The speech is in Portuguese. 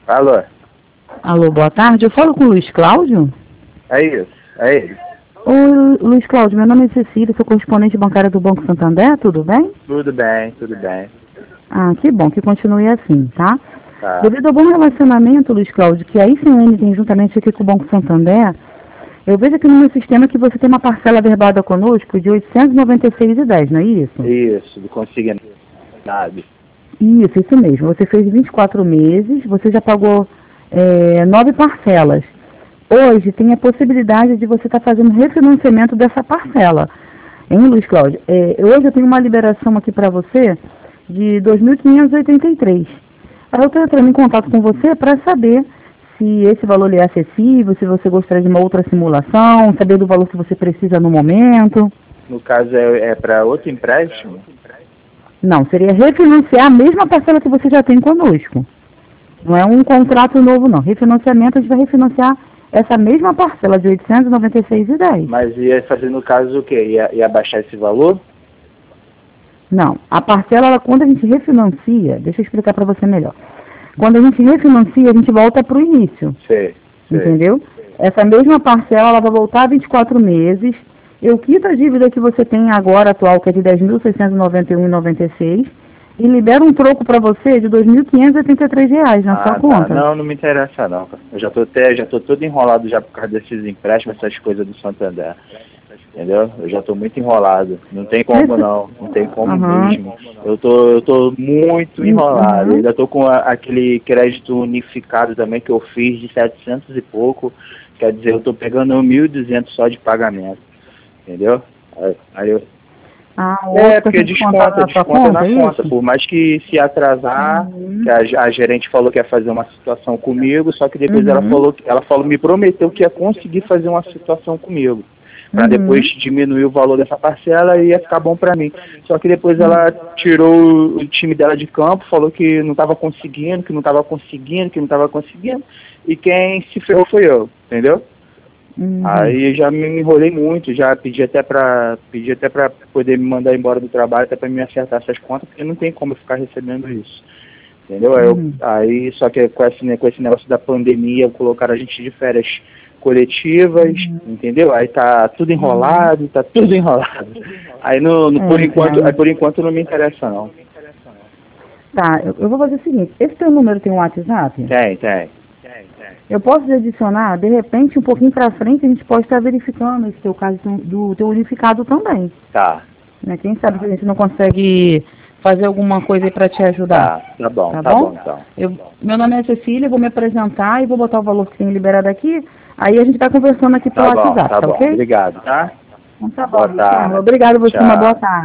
Alô? Alô, boa tarde. Eu falo com o Luiz Cláudio? É isso, é ele. Oi, Luiz Cláudio, meu nome é Cecília, sou correspondente bancária do Banco Santander, tudo bem? Tudo bem, tudo bem. Ah, que bom, que continue assim, tá? Tá. Devido ao bom relacionamento, Luiz Cláudio, que a ICN tem juntamente aqui com o Banco Santander, eu vejo aqui no meu sistema que você tem uma parcela verbada conosco de R$ 896,10, não é isso? Isso, do consignado. Isso mesmo. Você fez 24 meses, você já pagou 9 parcelas. Hoje tem a possibilidade de você estar fazendo refinanciamento dessa parcela. Hein, Luiz Cláudio? Hoje eu tenho uma liberação aqui para você de R$ 2.583. Aí eu estou entrando em contato com você para saber se esse valor lhe é acessível, se você gostaria de uma outra simulação, saber do valor que você precisa no momento. No caso, é para outro empréstimo? Não, seria refinanciar a mesma parcela que você já tem conosco. Não é um contrato novo, não. Refinanciamento, a gente vai refinanciar essa mesma parcela de R$ 896,10. Mas ia fazer no caso o quê? Ia baixar esse valor? Não, a parcela, quando a gente refinancia, deixa eu explicar para você melhor. Quando a gente refinancia, a gente volta para o início. Sei. Entendeu? Essa mesma parcela, ela vai voltar a 24 meses. Eu quito a dívida que você tem agora, atual, que é de R$ 10.691,96, e libero um troco para você de R$ 2.583 na sua conta. Tá. Não me interessa não. Eu já tô todo enrolado já por causa desses empréstimos, essas coisas do Santander. Entendeu? Eu já tô muito enrolado. Não tem como não tem como mesmo. Eu tô muito enrolado. Ainda tô com aquele crédito unificado também que eu fiz de 700 e pouco. Quer dizer, eu tô pegando 1.200 só de pagamento. Entendeu? Aí eu... porque desconta na conta. Por mais que se atrasar, que a gerente falou que ia fazer uma situação comigo, só que depois ela me prometeu que ia conseguir fazer uma situação comigo. Para depois diminuir o valor dessa parcela e ia ficar bom para mim. Só que depois ela tirou o time dela de campo, falou que não estava conseguindo, e quem se ferrou foi eu, entendeu? Aí já me enrolei muito, já pedi até para poder me mandar embora do trabalho, até para me acertar essas contas, porque não tem como eu ficar recebendo isso. Entendeu? Aí só que com esse negócio da pandemia, colocaram a gente de férias coletivas, entendeu? Aí tá tudo enrolado, Aí por enquanto não me interessa não. Tá, eu vou fazer o seguinte, esse teu número tem um WhatsApp? Tem. Eu posso adicionar, de repente, um pouquinho para frente, a gente pode estar verificando esse teu caso do teu unificado também. Tá. Né? Quem sabe que a gente não consegue fazer alguma coisa aí para te ajudar. Tá bom então. Meu nome é Cecília, vou me apresentar e vou botar o valor que tem liberado aqui. Aí a gente vai conversando aqui pelo WhatsApp, tá ok? Obrigado, tá? Então tá bom, boa tarde. Obrigado você, uma boa tarde.